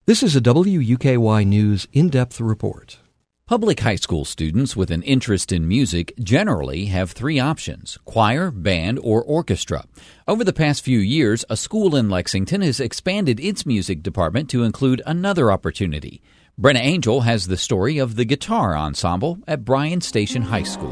This is a WUKY News in-depth report. Public high school students with an interest in music generally have three options: choir, band, or orchestra. Over the past few years, a school in Lexington has expanded its music department to include another opportunity. Brenna Angel has the story of the guitar ensemble at Bryan Station High School.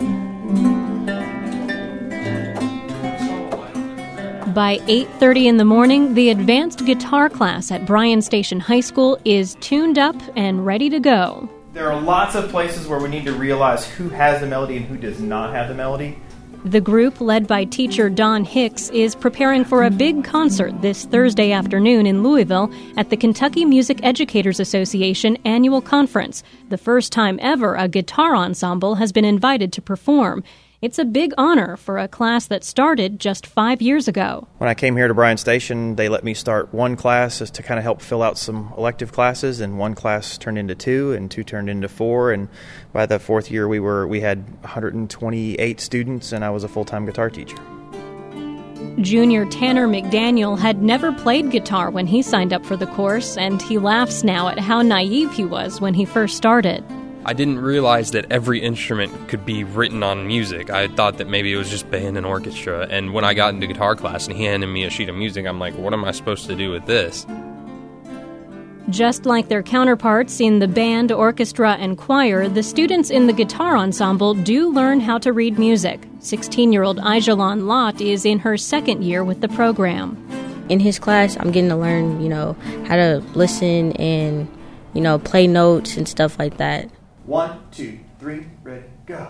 By 8:30 in the morning, the advanced guitar class at Bryan Station High School is tuned up and ready to go. There are lots of places where we need to realize who has the melody and who does not have the melody. The group, led by teacher Don Hicks, is preparing for a big concert this Thursday afternoon in Louisville at the Kentucky Music Educators Association annual conference, the first time ever a guitar ensemble has been invited to perform. It's a big honor for a class that started just 5 years ago. When I came here to Bryan Station, they let me start one class to kind of help fill out some elective classes, and one class turned into two, and two turned into four, and by the fourth year we had 128 students, and I was a full-time guitar teacher. Junior Tanner McDaniel had never played guitar when he signed up for the course, and he laughs now at how naive he was when he first started. I didn't realize that every instrument could be written on music. I thought that maybe it was just band and orchestra. And when I got into guitar class and he handed me a sheet of music, I'm like, what am I supposed to do with this? Just like their counterparts in the band, orchestra, and choir, the students in the guitar ensemble do learn how to read music. 16-year-old Aijalon Lott is in her second year with the program. In his class, I'm getting to learn, how to listen and, play notes and stuff like that. 1, 2, 3, ready, go.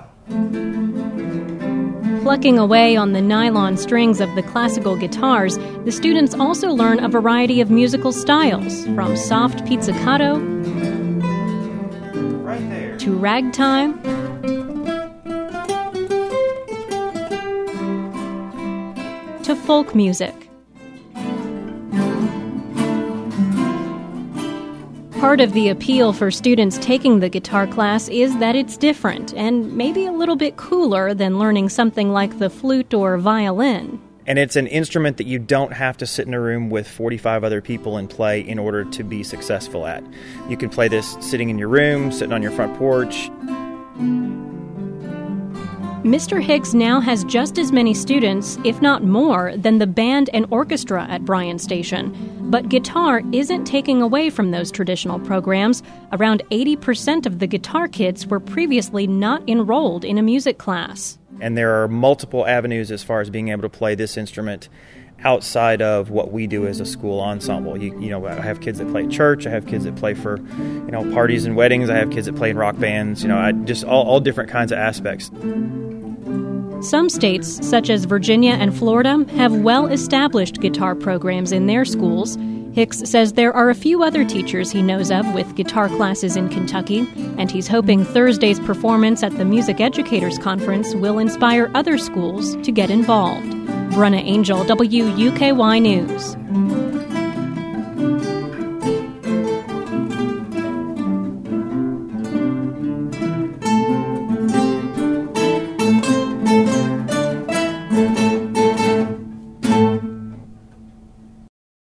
Plucking away on the nylon strings of the classical guitars, the students also learn a variety of musical styles, from soft pizzicato right there to ragtime to folk music. Part of the appeal for students taking the guitar class is that it's different and maybe a little bit cooler than learning something like the flute or violin. And it's an instrument that you don't have to sit in a room with 45 other people and play in order to be successful at. You can play this sitting in your room, sitting on your front porch. Mr. Hicks now has just as many students, if not more, than the band and orchestra at Bryan Station. But guitar isn't taking away from those traditional programs. Around 80% of the guitar kids were previously not enrolled in a music class. And there are multiple avenues as far as being able to play this instrument outside of what we do as a school ensemble. I have kids that play at church. I have kids that play for, parties and weddings. I have kids that play in rock bands. Just all different kinds of aspects. Some states, such as Virginia and Florida, have well-established guitar programs in their schools. Hicks says there are a few other teachers he knows of with guitar classes in Kentucky, and he's hoping Thursday's performance at the Music Educators Conference will inspire other schools to get involved. Brenna Angel, WUKY News.